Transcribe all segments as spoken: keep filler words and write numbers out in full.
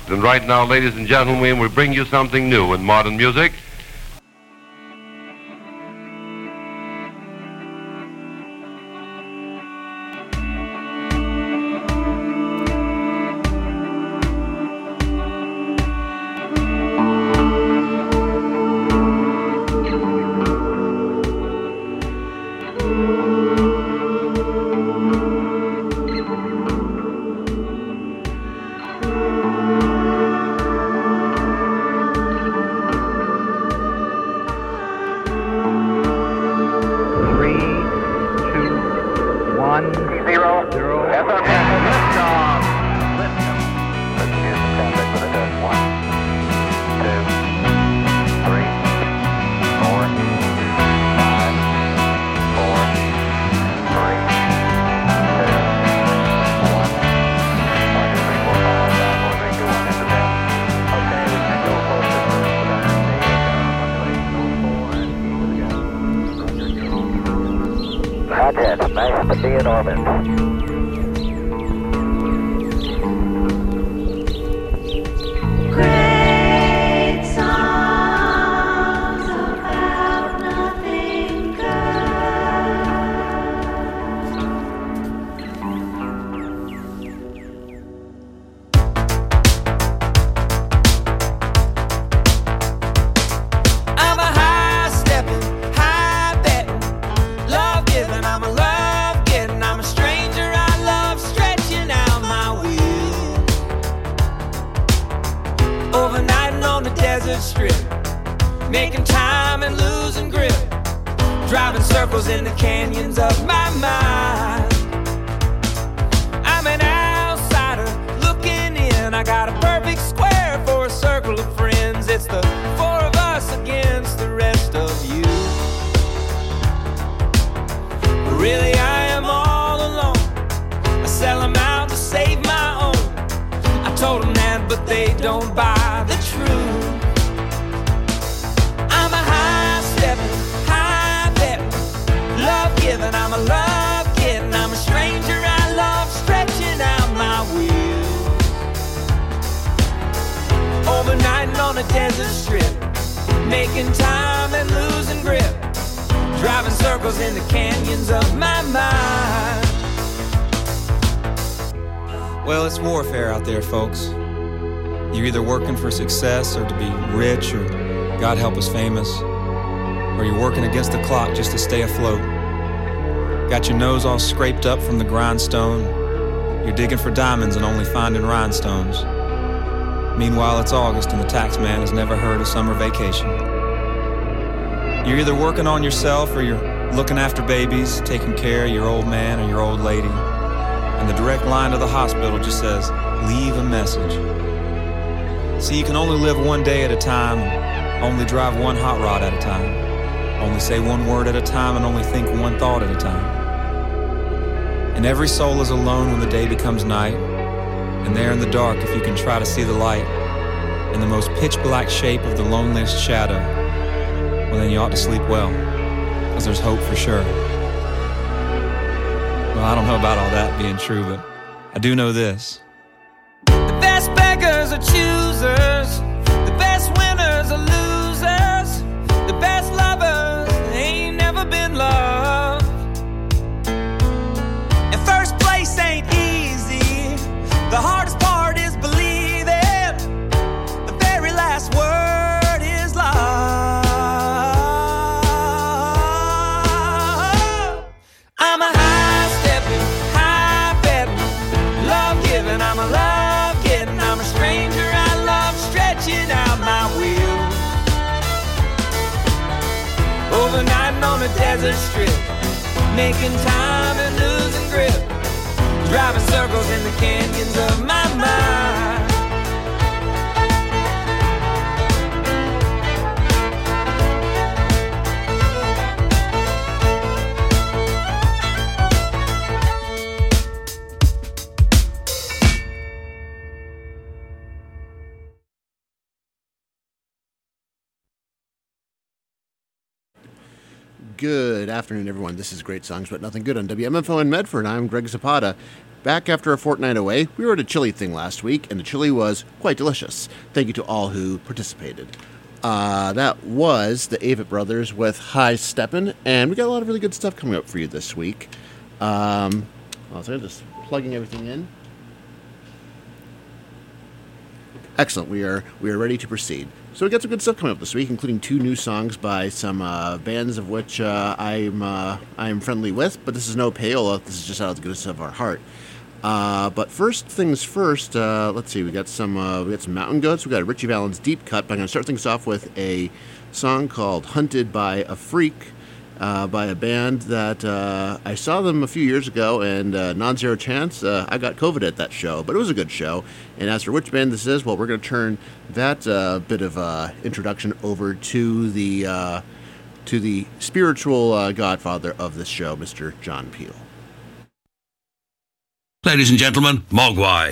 And right now, ladies and gentlemen, we bring you something new in modern music. Nice to be in orbit. Making time and losing grip, driving circles in the canyons of my mind. I'm an outsider looking in. I got a perfect square for a circle of friends. It's the four of us against the rest of you. But really I am all alone. I sell them out to save my own. I told them that, but they don't buy the truth. I'm a love kitten, I'm a stranger, I love stretching out my wheels. Overnighting on a desert strip, making time and losing grip, driving circles in the canyons of my mind. Well, it's warfare out there, folks. You're either working for success or to be rich or, God help us, famous, or you're working against the clock just to stay afloat. Got your nose all scraped up from the grindstone. You're digging for diamonds and only finding rhinestones. Meanwhile, it's August and the tax man has never heard of summer vacation. You're either working on yourself or you're looking after babies, taking care of your old man or your old lady. And the direct line to the hospital just says, leave a message. See, you can only live one day at a time, only drive one hot rod at a time, only say one word at a time, and only think one thought at a time. And every soul is alone when the day becomes night. And there in the dark, if you can try to see the light, in the most pitch-black shape of the loneliest shadow, well, then you ought to sleep well, because there's hope for sure. Well, I don't know about all that being true, but I do know this. The best beggars are choosers. The best winners are losers. The best lovers ain't never been loved. And first place ain't easy. The hardest part is believing. The very last word is love. I'm a high-stepping, high-betting, love-giving. I'm a love-getting. I'm a stranger. I love stretching out my wheels. Overnighting on a desert strip, making time and losing grip, driving circles in the canyons of my mind. Good afternoon, everyone. This is Great Songs But Nothing Good on W M F O in Medford. I'm Greg Zapata. Back after a fortnight away, we were at a chili thing last week, and the chili was quite delicious. Thank you to all who participated. Uh, that was the Avett Brothers with High Steppin', and we got a lot of really good stuff coming up for you this week. Um, well, so I'm just plugging everything in. Excellent. We are we are ready to proceed. So we got some good stuff coming up this week, including two new songs by some uh, bands of which uh, I'm uh, I'm friendly with. But this is no payola. This is just out of the goodness of our heart. Uh, but first things first. Uh, let's see. We got some uh, we got some Mountain Goats. We got Richie Valens' Deep Cut. But I'm going to start things off with a song called "Hunted by a Freak." Uh, by a band that uh, I saw them a few years ago, and uh, non-zero chance, uh, I got COVID at that show, but it was a good show. And as for which band this is, well, we're going to turn that uh, bit of uh, introduction over to the uh, to the spiritual uh, godfather of this show, Mister John Peel. Ladies and gentlemen, Mogwai.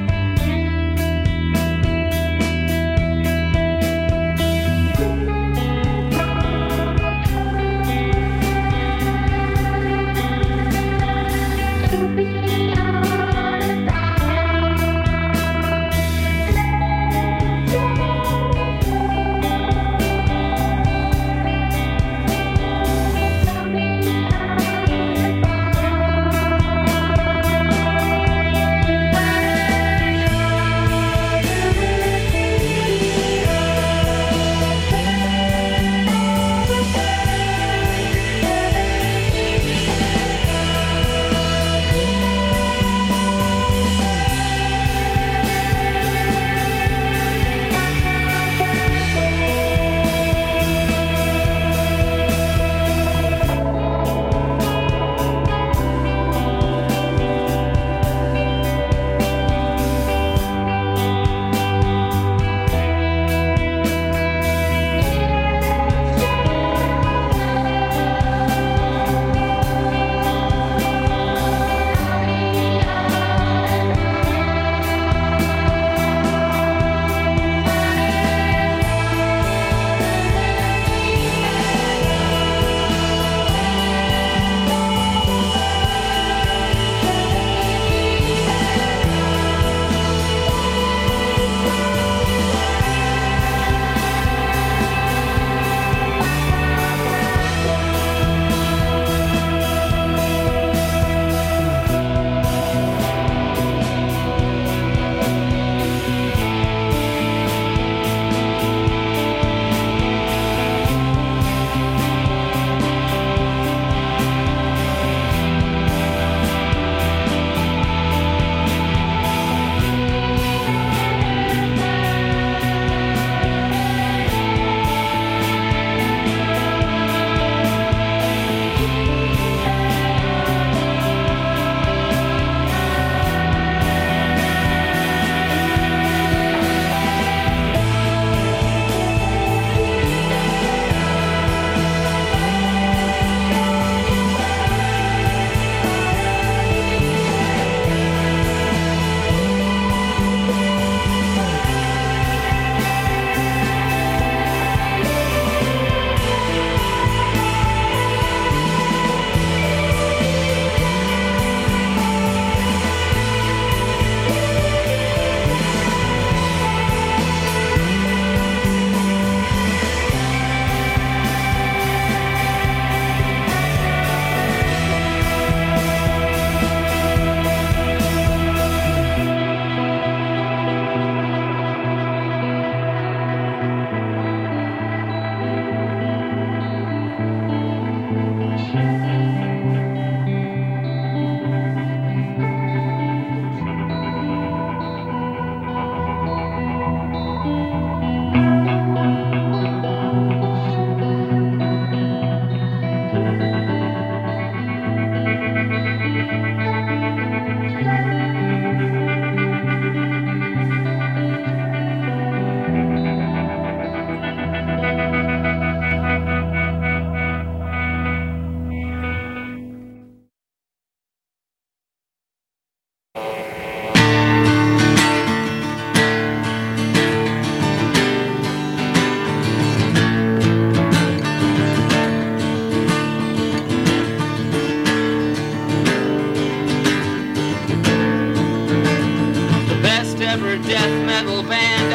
Thank you.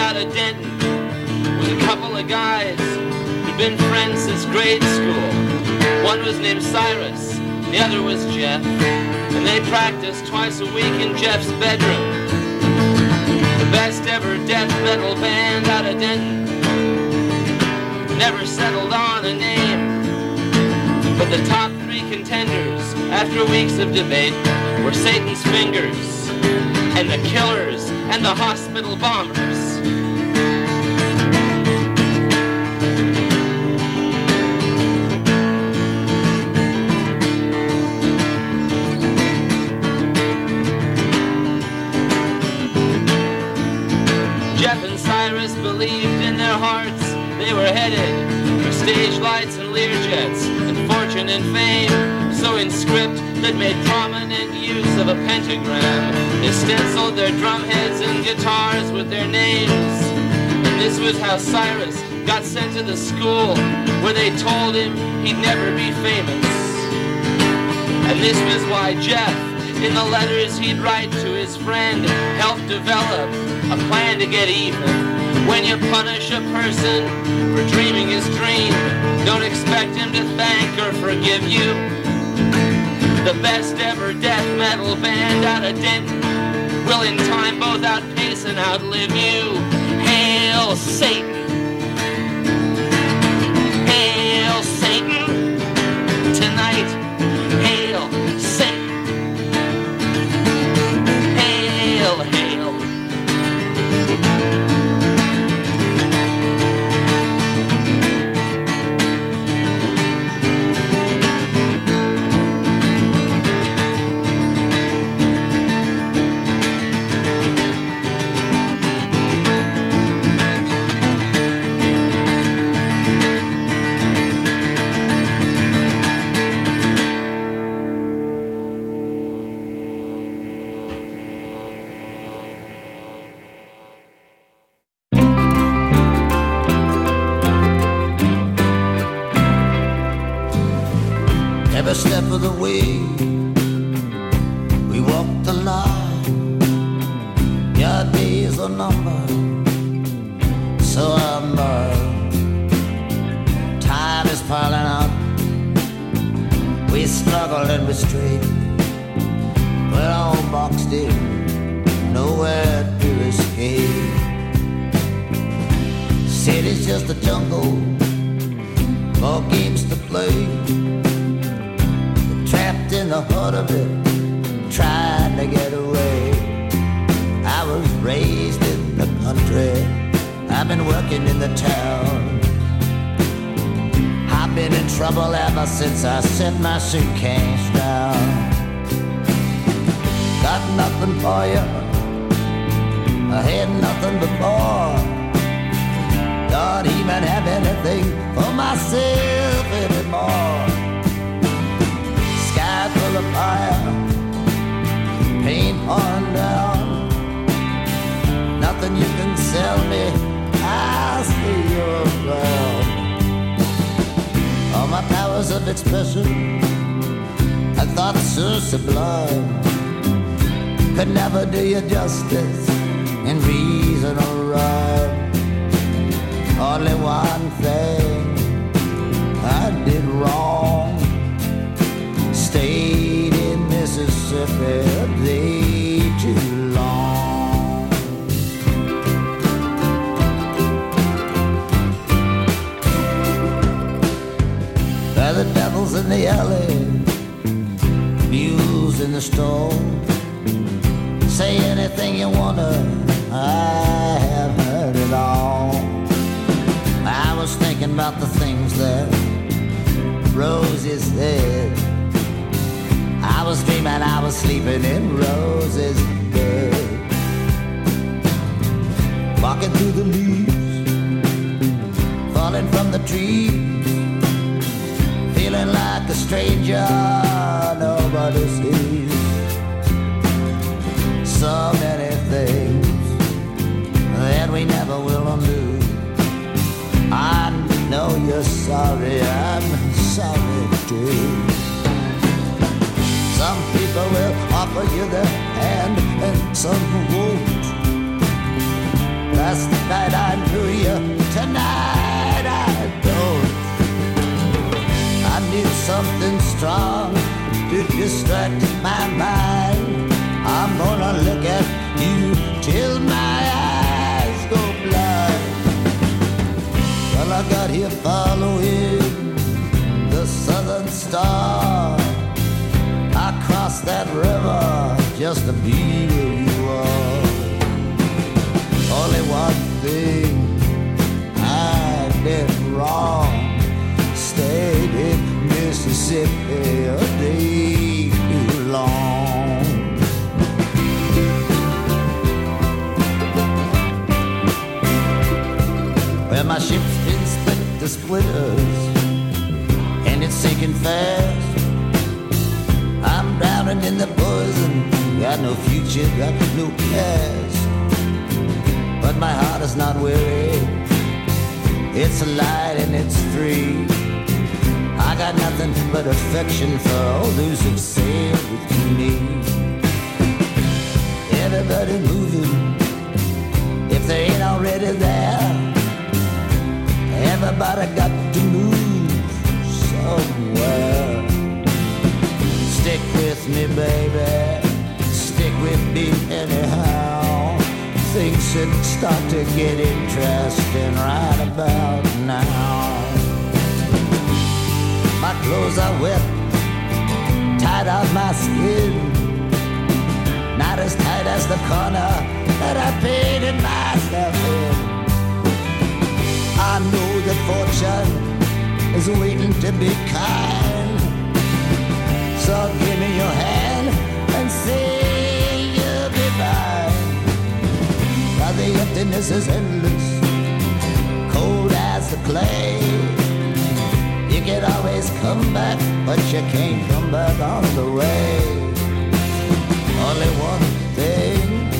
out of Denton with a couple of guys who'd been friends since grade school. One was named Cyrus, the other was Jeff, and they practiced twice a week in Jeff's bedroom. The best ever death metal band out of Denton never settled on a name, but the top three contenders after weeks of debate were Satan's Fingers and the Killers and the Hospital Bombers. Jeff and Cyrus believed in their hearts they were headed for stage lights and Learjets and fortune and fame. So in script that made prominent use of a pentagram, they stenciled their drum heads and guitars with their names. And this was how Cyrus got sent to the school where they told him he'd never be famous. And this was why Jeff, in the letters he'd write to his friend, helped develop a plan to get even. When you punish a person for dreaming his dream, don't expect him to thank or forgive you. The best ever death metal band out of Denton will in time both outpace and outlive you. Hail Satan! Hail Satan! Tonight, hail Satan! Hail, hail! Every step of the way, we walk the line. Your days are numbered, so am I. Time is piling up. We struggle and we straight. We're all boxed in, nowhere to escape. City's just a jungle, more games to play. Trapped in the heart of it, trying to get away. I was raised in the country, I've been working in the town. I've been in trouble ever since I set my suitcase down. Got nothing for you, I had nothing before. Don't even have anything for myself anymore. Full of fire, paint on down. Nothing you can sell me, I'll stay around. All my powers of expression, I thought so sublime, could never do you justice in reason or rhyme. Only one thing I did wrong, stayed in Mississippi a day too long. Where the devil's in the alley, mules in the store. Say anything you wanna, I have heard it all. I was thinking about the things that Rosie said. I was dreaming I was sleeping in Rose's bed. Walking through the leaves, falling from the trees, feeling like a stranger nobody sees. So many things that we never will undo. I know you're sorry, I'm sorry too. Some people will offer you their hand and some won't. last night I knew you, tonight I don't. I need something strong to distract my mind. I'm gonna look at you till my eyes go blind. Well, I got here following the southern star. I crossed that river just to be where you are. Only one thing I did wrong, stayed in Mississippi a day too long. Well, my ship's been split to splitters, and it's sinking fast. I'm drowning in the poison, got no future, got no past. But my heart is not weary, it's light and it's free. I got nothing but affection for all those who've sailed with me. Everybody moving, if they ain't already there. Everybody got to move somewhere. Stick with me, baby, stick with me anyhow. Things should start to get interesting right about now. My clothes are wet, tied on my skin, not as tight as the corner that I painted myself in. I know that fortune is waiting to be kind, so give me your hand and say you'll be mine. Now the emptiness is endless, cold as the clay. You can always come back, but you can't come back on the way. Only one thing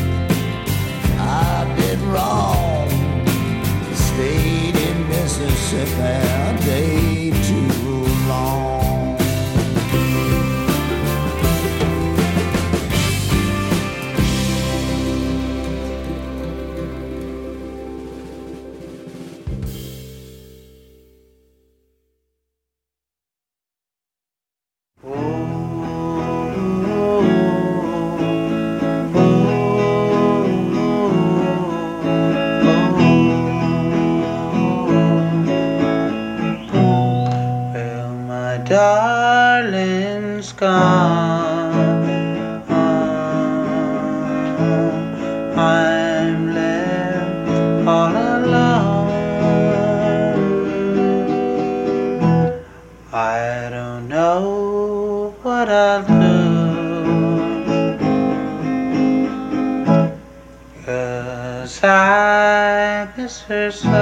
I did wrong, stayed in Mississippi a day too long. Darling's gone, I'm left all alone. I don't know what I'll do, 'cause I miss her so.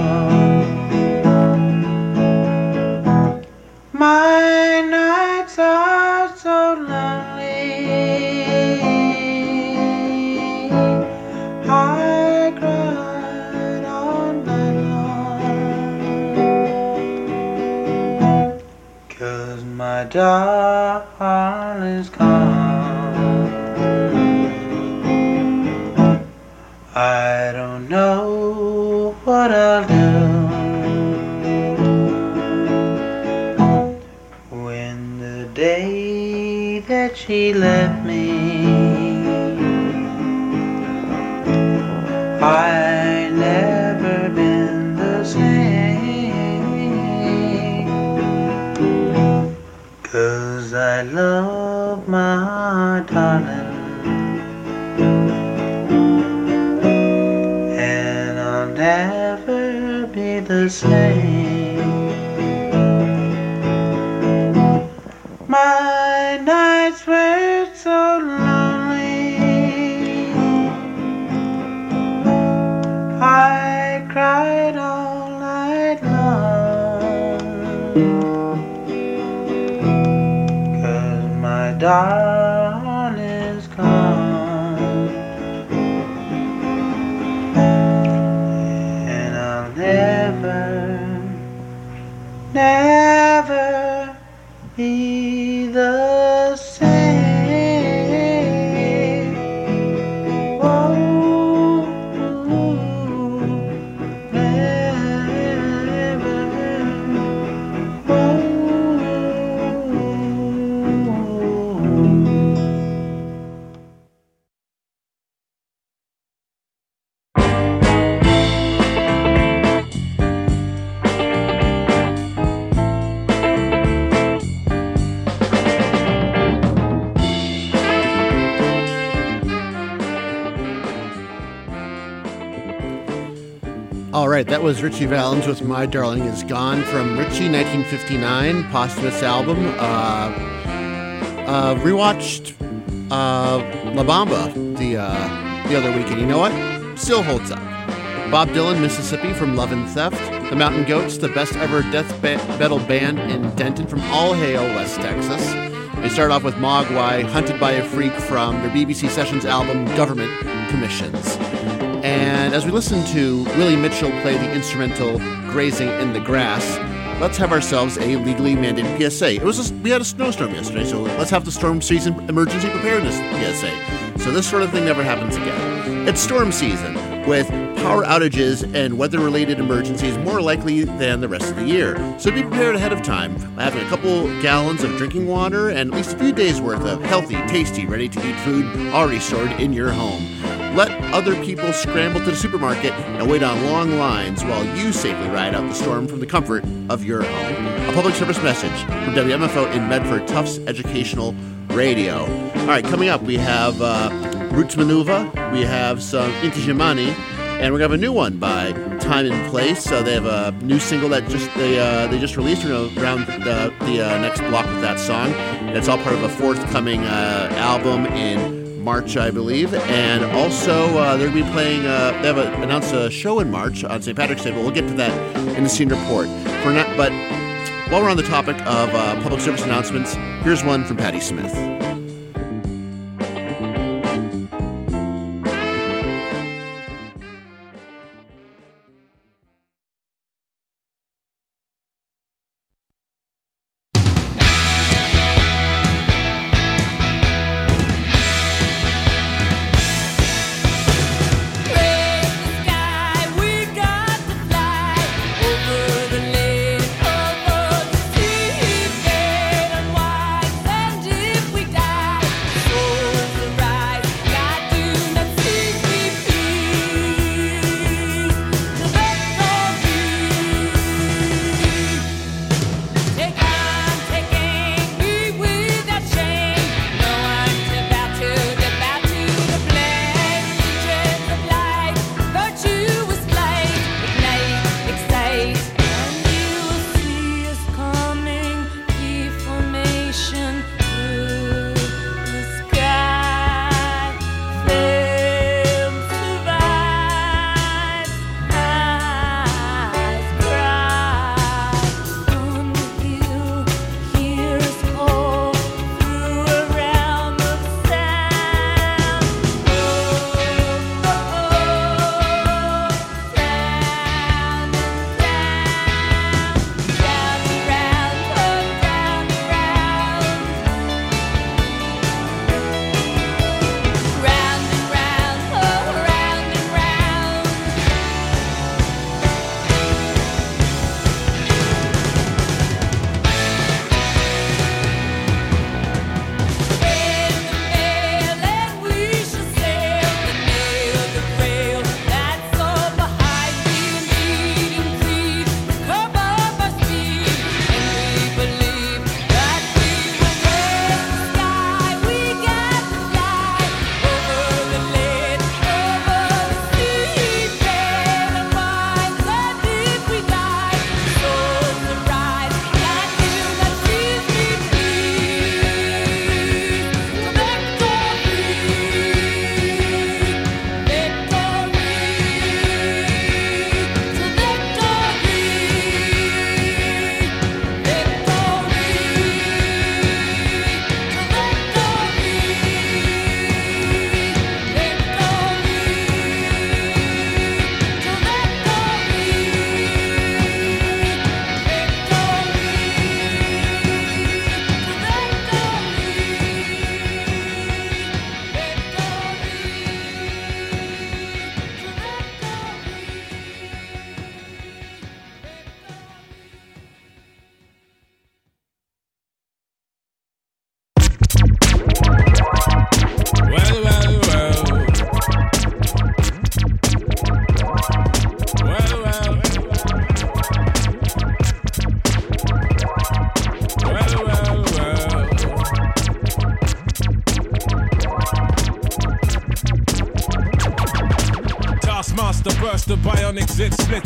My nights are so lonely, I cried all night long, 'cause my darling's gone. I don't know what I'll do. Day that she left me, I never been the same, 'cause I love my darling, and I'll never be the same. My nights were so lonely, I cried all night long, 'cause my darling's gone, and I'll never, never be the same. Oh, ooh, ooh. All right, that was Richie Valens with My Darling Is Gone from Richie, nineteen fifty-nine, posthumous album. Uh, uh, rewatched uh, La Bamba the, uh, the other weekend. You know what? Still holds up. Bob Dylan, Mississippi from Love and Theft. The Mountain Goats, the best ever death ba- metal band in Denton from All Hail, West Texas. They start off with Mogwai, Hunted by a Freak from their B B C Sessions album Government Commissions. And as we listen to Willie Mitchell play the instrumental Grazing in the Grass, let's have ourselves a legally mandated P S A. It was a, we had a snowstorm yesterday, so let's have the storm season emergency preparedness P S A. So this sort of thing never happens again. It's storm season, with power outages and weather-related emergencies more likely than the rest of the year. So be prepared ahead of time, having a couple gallons of drinking water and at least a few days' worth of healthy, tasty, ready-to-eat food already stored in your home. Let other people scramble to the supermarket and wait on long lines while you safely ride out the storm from the comfort of your home. A public service message from W M F O in Medford, Tufts Educational Radio. All right, coming up, we have uh, Roots Manuva, we have some Inti Jimani, and we're going to have a new one by Time and Place. Uh, they have a new single that just they uh, they just released. We're going to round the, the uh, next block with that song. And it's all part of a forthcoming uh, album in March, I believe. And also, uh, they're going to be playing, uh, they have a, announced a show in March on Saint Patrick's Day, but we'll get to that in the scene report. For not, but while we're on the topic of uh, public service announcements, here's one from Patti Smith. We die.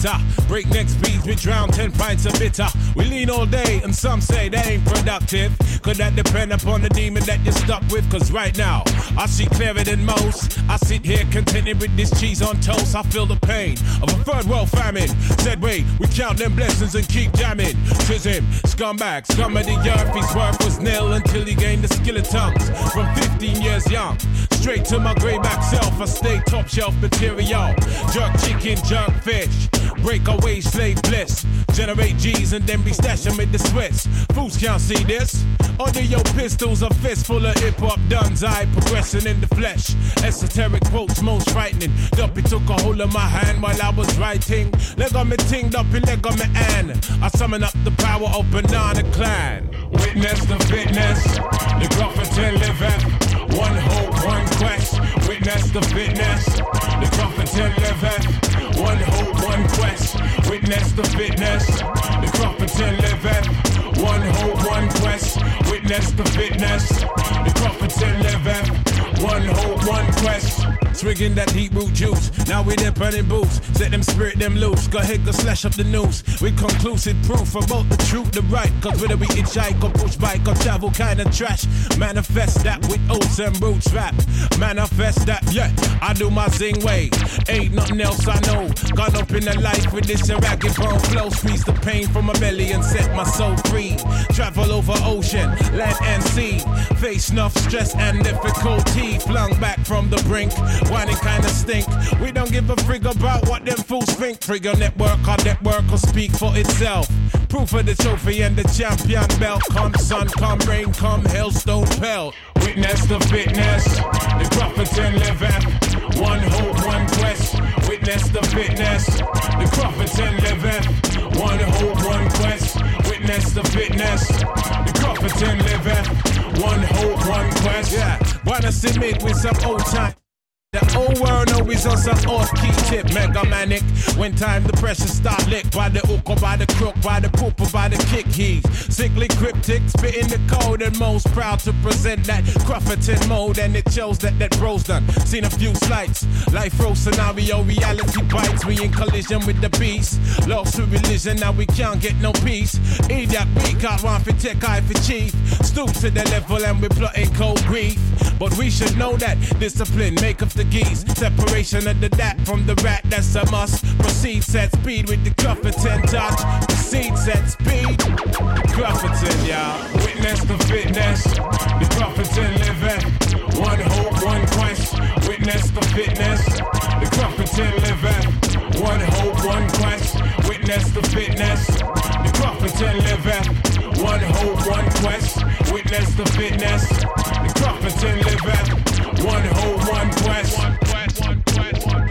hitter. Breakneck speeds, we drown ten pints of bitter. We lean all day, and some say that ain't productive. Could that depend upon the demon that you're stuck with? Cause right now, I see clearer than most. I sit here contented with this cheese on toast. I feel the pain of a third world famine. Said wait, we count them blessings and keep jamming. Tis him, scumbag, scum of the earth. His worth was nil until he gained the skill of tongues. From fifteen years young, straight to my greyback self, I stay top shelf material. Jerk chicken, jerk fish, break away slave bliss. Generate G's and then be stashing with the Swiss. Fools can't see this. Under your pistols, a fist full of hip-hop duns. I progressing in the flesh. Esoteric quotes most frightening. Duppy took a hold of my hand while I was writing. Leg on me ting, Duppy leg on me and I summon up the power of Banana Clan. Witness the fitness, the Grufferton liveth. One hope, one quest. Witness the fitness, the Grufferton liveth. One hope, one quest. Witness the fitness, the Grufferton liveth. One hope, one quest. Witness the fitness, the Grufferton liveth. One hope, one quest. Swigging that heat root juice. Now we there burning boots. Set them spirit them loose. Go ahead, go slash up the news. With conclusive proof about the truth, the right. Cause whether we hitchhike or push bike or travel kind of trash. Manifest that with oats and roots rap. Manifest that, yeah, I do my zing way. Ain't nothing else I know. Gone up in the life with this ragged bone flow. Squeeze the pain from my belly and set my soul free. Travel over ocean, land and sea. Face enough stress and difficulty. Flung back from the brink. Whining kinda stink. We don't give a frig about what them fools think. Trigger network, our network will speak for itself. Proof of the trophy and the champion belt. Come sun, come rain, come hailstone pelt. Witness the fitness, the Grufferton liveth. One hope, one quest. Witness the fitness, the Grufferton liveth. One hope, one quest. Witness the fitness, the Grufferton liveth. One hope, one quest. Yeah, wanna submit with some old time. The old world always on some off-key tip, mega manic. When time the pressure start lick by the hook or by the crook, by the poop or by the kick. He's sickly cryptic, spitting the code and most proud to present that Grufferton mode. And it shows that that bro's done. Seen a few slights, life row scenario, reality bites. We in collision with the beast. Lost to religion, now we can't get no peace. Idiot, we can't run for tech, eye for chief. Stoop to the level and we're plotting cold grief. But we should know that discipline make up the geese. Separation of the dat from the rat, that's a must. Proceed, set speed with the Grufferton touch. Proceed, set speed. Grufferton, y'all. Witness the fitness, the Grufferton liveth. One hope, one quest. Witness the fitness, the Grufferton liveth. One hope, one quest. Witness the fitness, the Grufferton liveth. One hope, one quest. Witness the fitness, the Grufferton liveth. One hope, one quest. One quest, one quest, one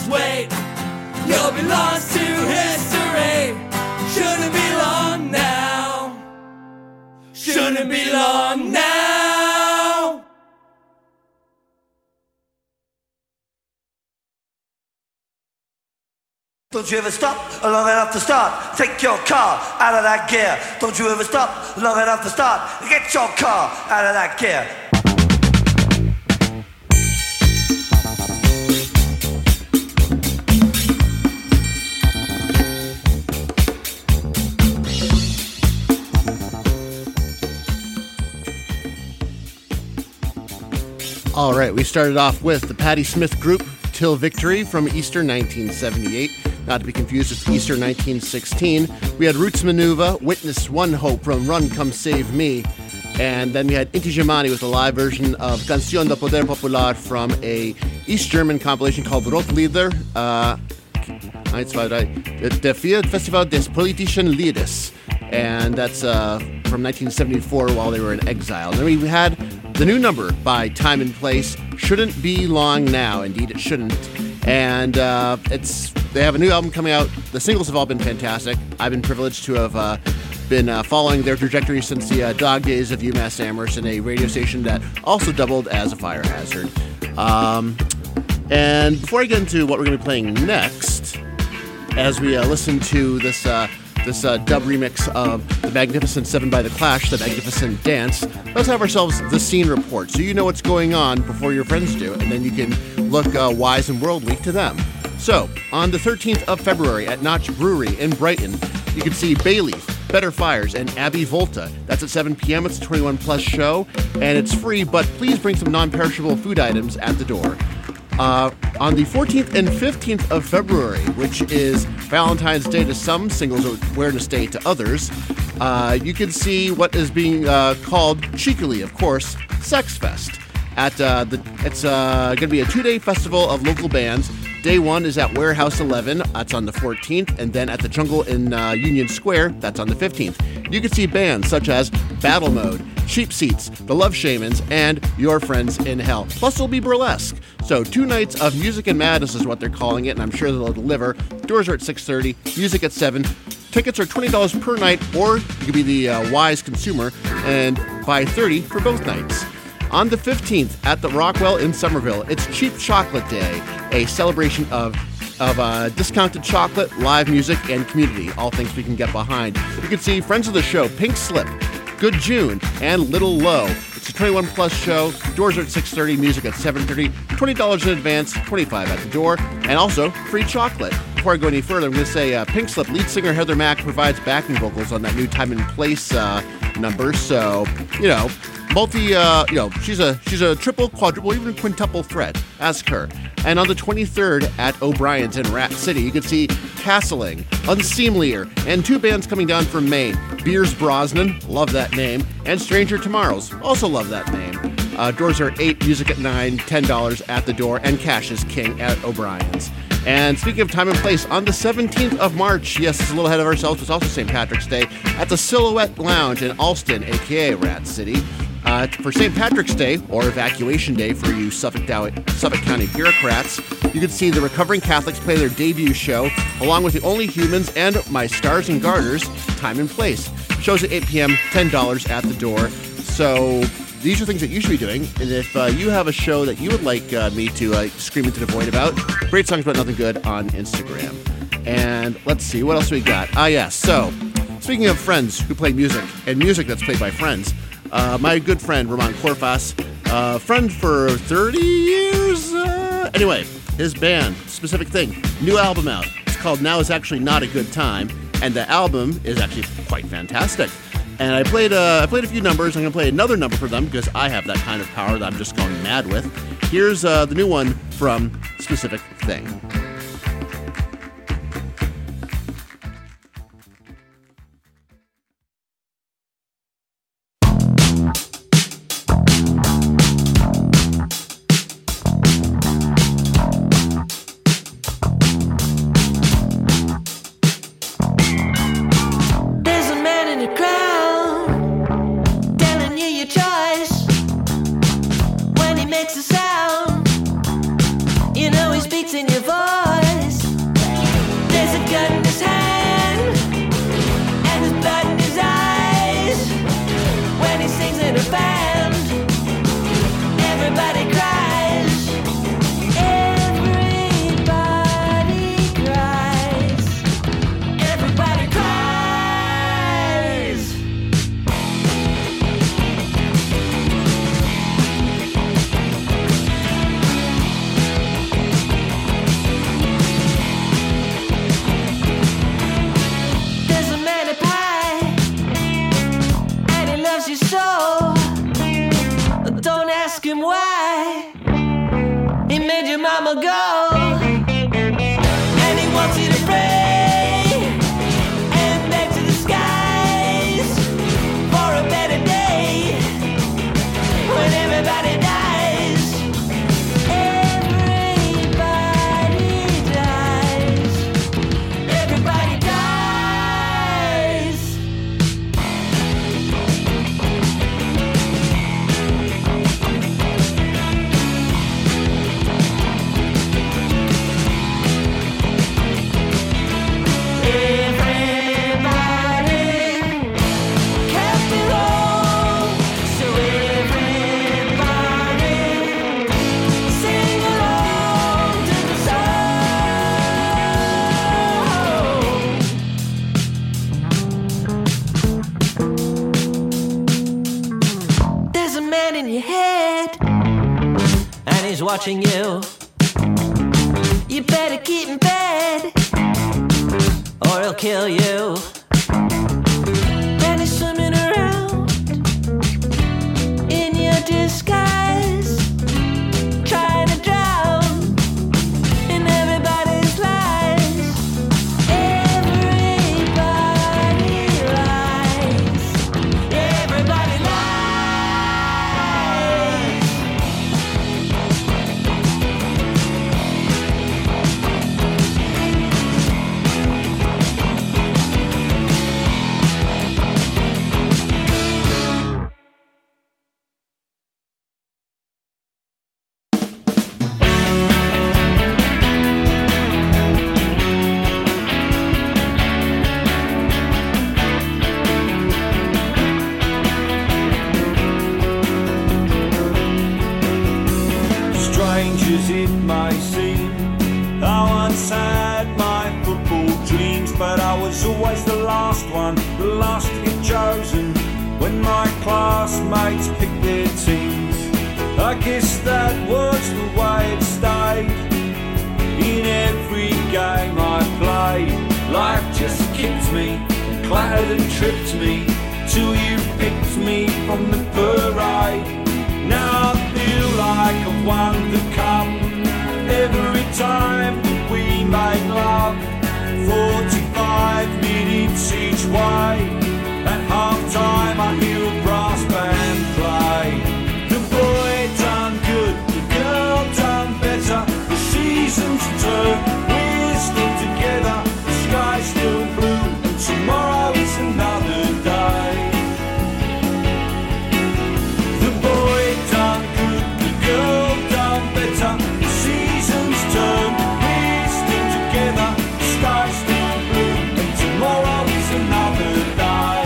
just wait. You'll be lost to history. Shouldn't be long now. Shouldn't be long now. Don't you ever stop long enough to start? Take your car out of that gear. Don't you ever stop long enough to start? Get your car out of that gear. All right, we started off with the Patti Smith Group, Till Victory, from Easter nineteen seventy-eight. Not to be confused with Easter nineteen sixteen. We had Roots Manuva, Witness One Hope from Run, Come Save Me. And then we had Inti Gimani with a live version of Canción de Poder Popular from a East German compilation called Rotlieder. Uh, eins, zwei, drei. Der Vier Festival des Politischen Liedes. And that's uh, from nineteen seventy-four while they were in exile. And then we had the new number by Time and Place, Shouldn't Be Long Now. Indeed, it shouldn't. And uh, it's they have a new album coming out. The singles have all been fantastic. I've been privileged to have uh, been uh, following their trajectory since the uh, dog days of UMass Amherst, a radio station that also doubled as a fire hazard. Um, and before I get into what we're going to be playing next, as we uh, listen to this... Uh, This uh, dub remix of The Magnificent Seven by The Clash, The Magnificent Dance, let's have ourselves the scene report so you know what's going on before your friends do, and then you can look uh, wise and worldly to them. So, on the thirteenth of February at Notch Brewery in Brighton, you can see Bayleaf, Better Fires, and Abbey Volta. That's at seven p.m. It's a twenty-one plus show, and it's free, but please bring some non-perishable food items at the door. Uh, on the fourteenth and fifteenth of February, which is Valentine's Day to some, Singles Awareness Day to others, uh, you can see what is being uh, called, cheekily of course, Sex Fest. At uh, the, it's uh, going to be a two-day festival of local bands. Day one is at Warehouse eleven, that's on the fourteenth, and then at the Jungle in uh, Union Square, that's on the fifteenth. You can see bands such as Battle Mode, Cheap Seats, The Love Shamans, and Your Friends in Hell. Plus, there'll be burlesque. So, two nights of music and madness is what they're calling it, and I'm sure they'll deliver. Doors are at six thirty, music at seven. Tickets are twenty dollars per night, or you can be the uh, wise consumer and buy thirty dollars for both nights. On the fifteenth, at the Rockwell in Somerville, it's Cheap Chocolate Day, a celebration of of uh, discounted chocolate, live music, and community, all things we can get behind. You can see friends of the show, Pink Slip, Good June, and Little Low. It's a twenty-one plus show. Doors are at six thirty, music at seven thirty, twenty dollars in advance, twenty-five dollars at the door, and also free chocolate. Before I go any further, I'm going to say uh, Pink Slip lead singer Heather Mack provides backing vocals on that new Time and Place uh, number, so, you know, multi, uh, you know, she's a she's a triple, quadruple, even quintuple threat. Ask her. And on the twenty-third at O'Brien's in Rat City, you can see Castling, Unseemlier, and two bands coming down from Maine. Beers Brosnan, love that name, and Stranger Tomorrows, also love that name. Uh, doors are eight, music at nine, ten dollars at the door, and cash is king at O'Brien's. And speaking of time and place, on the seventeenth of March, yes, it's a little ahead of ourselves, it's also Saint Patrick's Day, at the Silhouette Lounge in Alston, a k a. Rat City. Uh, for Saint Patrick's Day, or Evacuation Day for you Suffolk, Dow- Suffolk County bureaucrats, you can see the Recovering Catholics play their debut show, along with the Only Humans and My Stars and Garters, Time and Place. Shows at eight p.m., ten dollars at the door. So these are things that you should be doing. And if uh, you have a show that you would like uh, me to uh, scream into the void about, Great Songs About Nothing Good on Instagram. And let's see, what else we got? Ah, yes. So, speaking of friends who play music, and music that's played by friends, uh, my good friend, Ramon Corfas, uh, friend for thirty years? Uh, anyway, his band, Specific Thing, new album out. It's called Now Is Actually Not a Good Time, and the album is actually quite fantastic. And I played uh, I played a few numbers. I'm going to play another number for them because I have that kind of power that I'm just going mad with. Here's uh, the new one from Specific Thing. In your voice. go. And he wants you to pray and beg to the skies for a better day when everybody dies. He's watching you. You better keep in bed or he'll kill you. And he's swimming around in your disguise, trying to drown in everybody's lies. Everybody lies. Everybody lies. As it may seem, I once had my football dreams, but I was always the last one, the last to get chosen when my classmates picked their teams. I guess that was the way it stayed in every game I played. Life just kicked me, clattered and tripped me, till you picked me from the parade. Now I feel like I've won the cup every time that we make love. Forty-five minutes each way. At half time I hear a brass band play. The boy done good, the girl done better. The season's turned, we're still together. The sky's still blue, and tomorrow is another day. The boy done good, the girl done better. The season's turned, we're still together. The sky's still blue, and tomorrow is another day.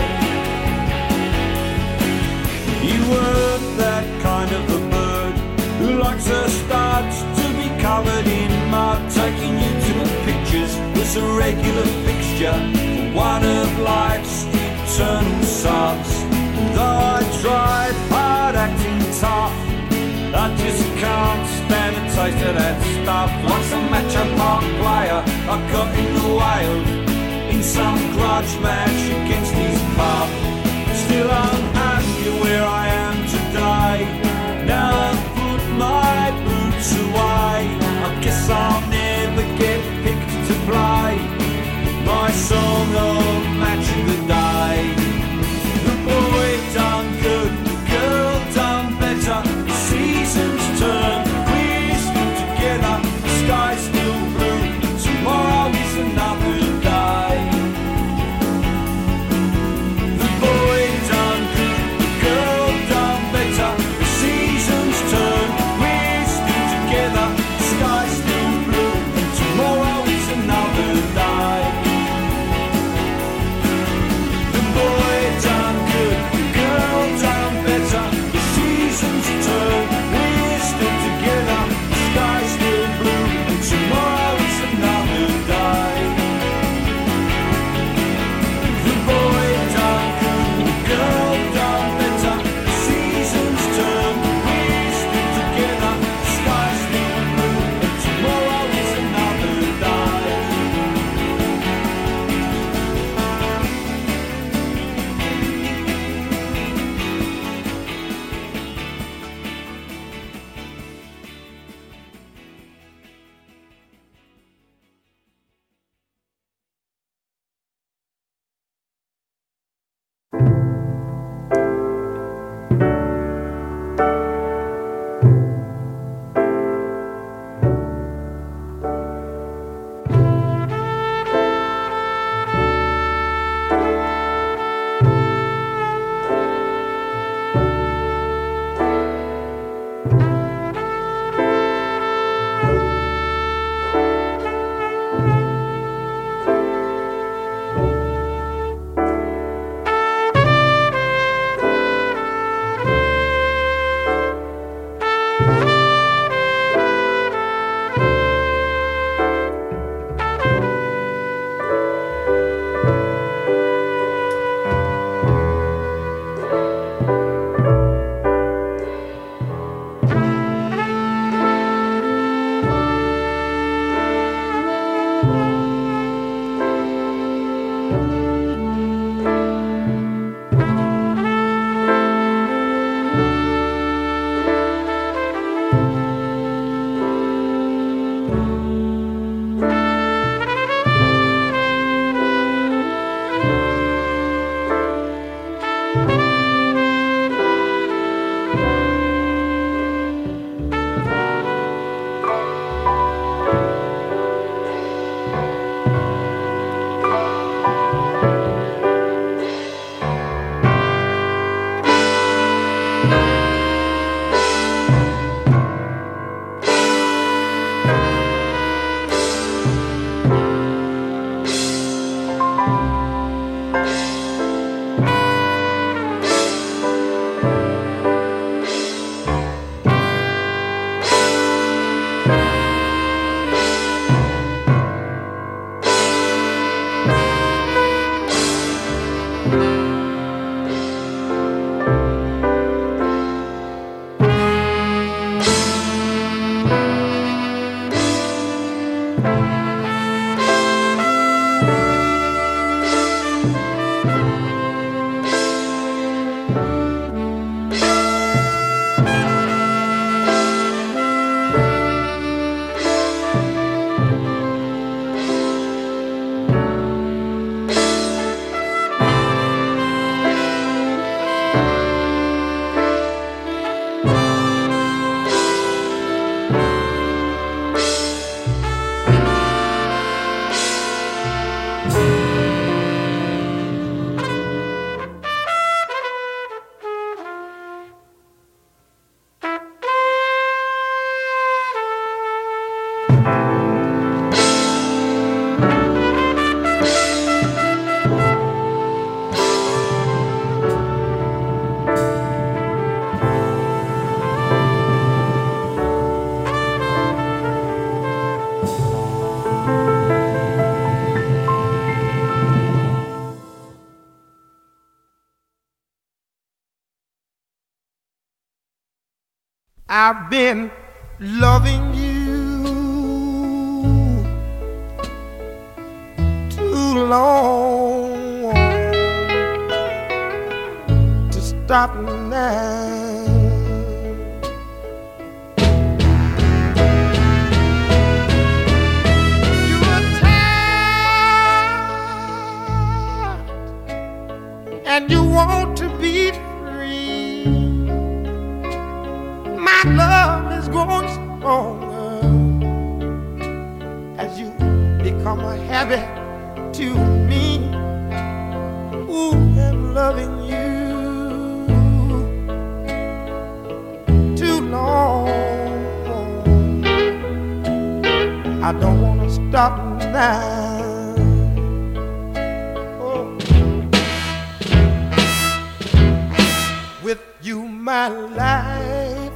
You weren't that kind of a bird who likes her studs to be covered in mud. Taking you to the pictures was a regular fixture for one of life's eternal subs. Though I tried hard acting tough, I just can't stand the taste of that stuff. Once a Matcha Park player, I got in the way of in some grudge match against his pub. Still I'm happy where I am today. Now I've put my boots away. I guess I'll never get picked to play my song of match of the day. The boy done good, the girl done better. The season's turned, we're still together. The sky's still I've been loving you too long to stop now. And you want to be free. My love is growing stronger as you become a habit to me. Ooh, I'm loving you too long. I don't want to stop now. With you, my life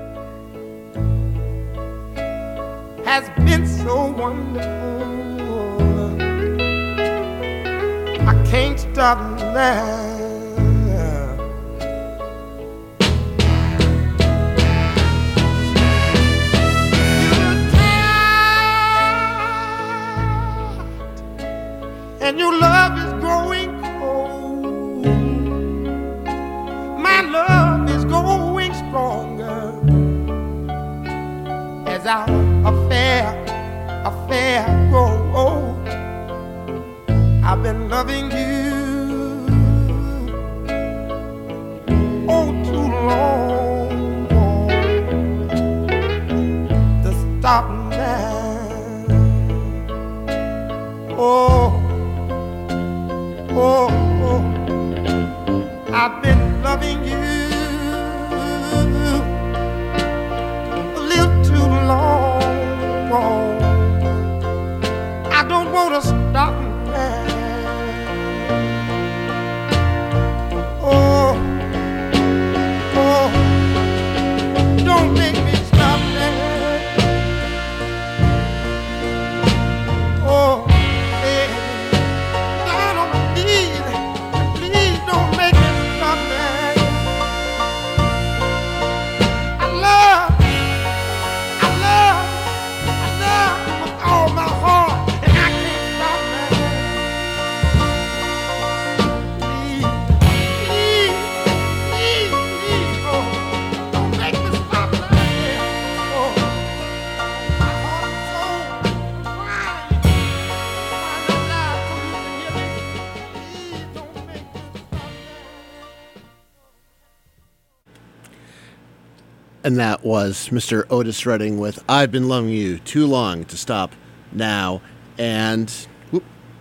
has been so wonderful. I can't stop now. You're tired, and your love is growing. Love is growing stronger as our affair, affair grows. I've been loving you oh too long to stop now. Oh, oh, oh. I've been loving you a little too long. I don't want to stop now. Oh, oh, don't make me stop now. Oh, hey, down on my knees, please don't make me stop now. And that was Mister Otis Redding with I've Been Loving You Too Long to Stop Now. And whoop.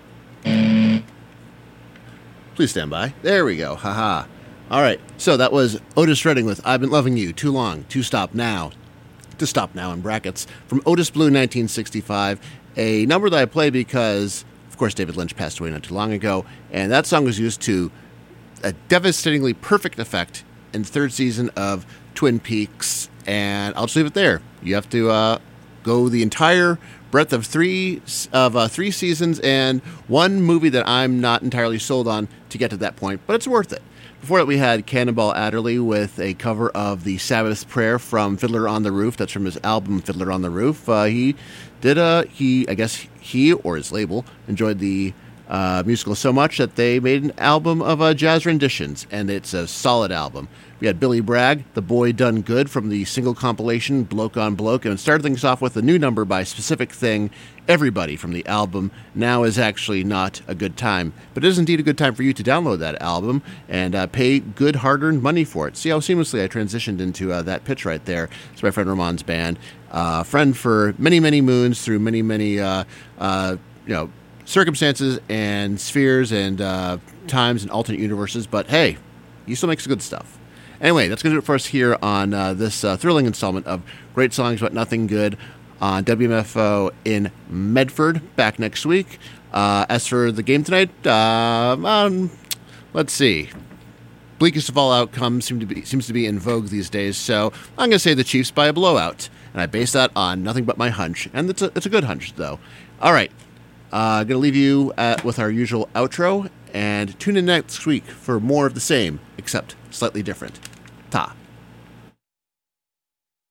Please stand by. There we go. Haha. All right. So that was Otis Redding with I've Been Loving You Too Long to Stop Now. To Stop Now in brackets. From Otis Blue nineteen sixty-five. A number that I play because, of course, David Lynch passed away not too long ago. And that song was used to a devastatingly perfect effect in the third season of Twin Peaks, and I'll just leave it there. You have to uh, go the entire breadth of three of uh, three seasons and one movie that I'm not entirely sold on to get to that point, but it's worth it. Before that, we had Cannonball Adderley with a cover of the Sabbath's Prayer from Fiddler on the Roof. That's from his album Fiddler on the Roof. Uh, he did a he I guess he or his label enjoyed the uh, musical so much that they made an album of uh, jazz renditions, and it's a solid album. We had Billy Bragg, The Boy Done Good, from the single compilation Bloke on Bloke, and it started things off with a new number by Specific Thing, Everybody, from the album Now Is Actually Not a Good Time. But it is indeed a good time for you to download that album and uh, pay good hard-earned money for it. See how seamlessly I transitioned into uh, that pitch right there. It's my friend Ramon's band. A uh, friend for many, many moons through many, many, uh, uh, you know, circumstances and spheres and uh, times and alternate universes. But hey, he still makes good stuff. Anyway, that's going to do it for us here on uh, this uh, thrilling installment of Great Songs But Nothing Good on W M F O in Medford. Back next week. Uh, as for the game tonight, uh, um, let's see. Bleakest of all outcomes seem to be, seems to be in vogue these days, so I'm going to say the Chiefs by a blowout. And I base that on nothing but my hunch. And it's a, it's a good hunch, though. All right. I'm uh, going to leave you at, with our usual outro, and tune in next week for more of the same, except slightly different. Ta.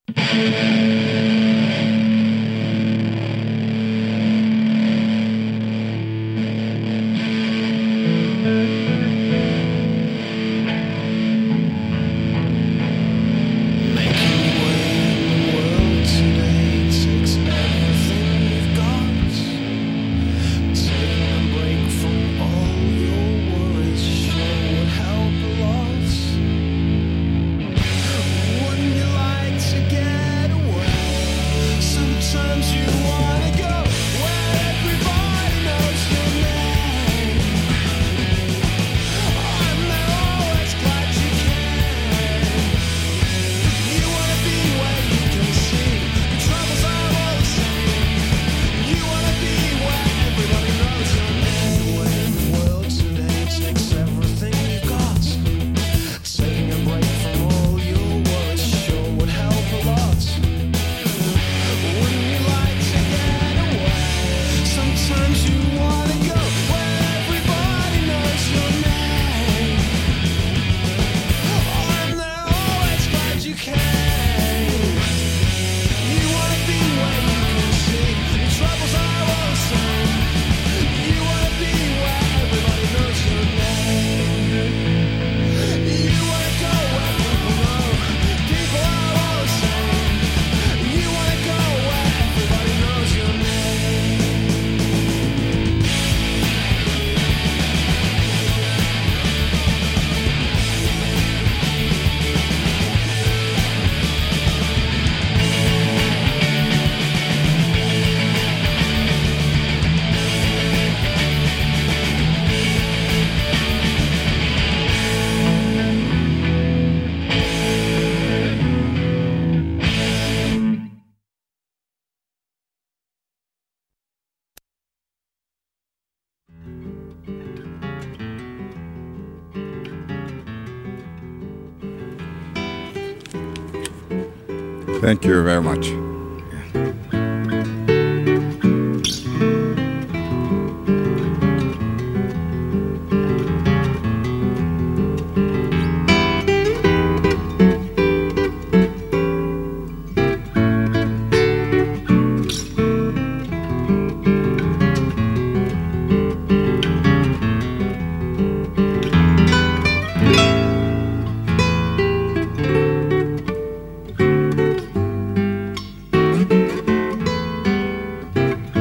Thank you very much.